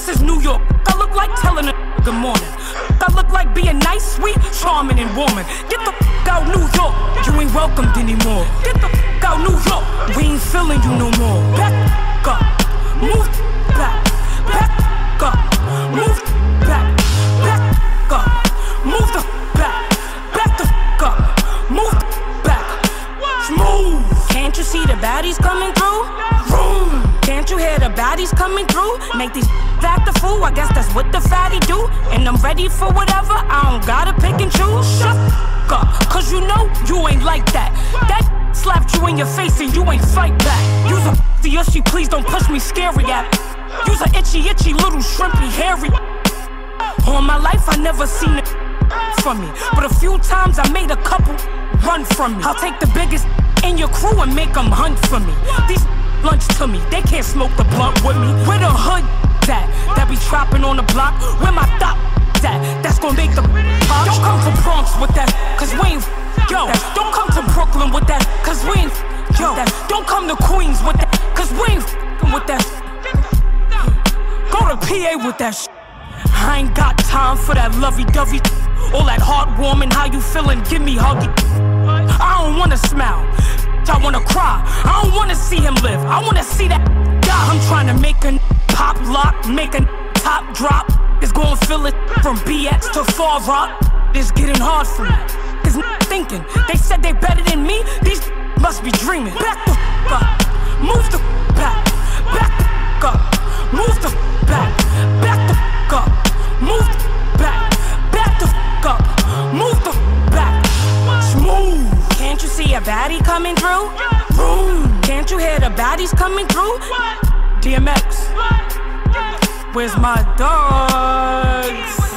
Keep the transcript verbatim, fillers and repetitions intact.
This is New York. I look like telling a good morning. I look like being nice, sweet, charming, and warming. Get the f out, New York. You ain't welcomed anymore. Get the f out, New York. We ain't feeling you no more. Back up, move back, back up, move back, back up, move the back, back the f up, move back, smooth. Can't you see the baddies coming through? Vroom. Can't you hear the baddies coming through? Make these act the fool, I guess that's what the fatty do. And I'm ready for whatever, I don't gotta pick and choose. Shut up, cause you know you ain't like that. That slapped you in your face and you ain't fight back. Use a f***y, please don't push me scary at. Use a itchy, itchy, little shrimpy, hairy. All my life I never seen it from me, but a few times I made a couple run from me. I'll take the biggest in your crew and make them hunt for me. These lunch to me, they can't smoke the blunt with me. Where the hood at? That be trapping on the block. Where my thought at? That's gonna make the pop. Don't come to Bronx with that, cause we ain't yo. Don't come to Brooklyn with that, cause we ain't yo. Don't come to Queens with that, cause we ain't with that. Go to P A with that shit. I ain't got time for that lovey-dovey. All that heartwarming, how you feeling, give me huggy. I don't wanna smile, I wanna cry. I don't wanna see him live, I wanna see that die. I'm trying to make a pop lock, make a top drop. It's gon' feel it from B X to Far Rock. It's getting hard for me, cause thinking they said they better than me. These must be dreaming. Back the f up, move the back, back the up, move the back, back the f up, move the back, back the f up, move the back, smooth. Can't you see a baddie coming through? Boom. Can't you hear the baddies coming through? D M X, where's my dogs?